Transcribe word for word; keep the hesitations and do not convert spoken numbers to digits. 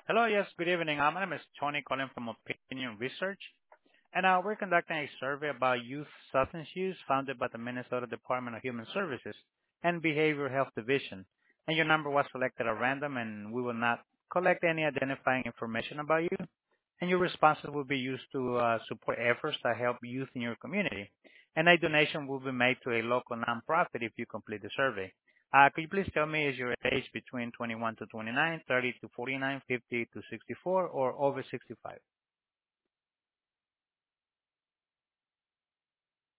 Hello, yes, good evening. Uh, My name is Tony calling from Opinion Research, and uh, we're conducting a survey about youth substance use founded by the Minnesota Department of Human Services and Behavioral Health Division. And your number was selected at random, and we will not collect any identifying information about you. And your responses will be used to uh, support efforts that help youth in your community. And a donation will be made to a local nonprofit if you complete the survey. Uh, could you please tell me, is your age between twenty-one to twenty-nine, thirty to forty-nine, fifty to sixty-four, or over sixty-five?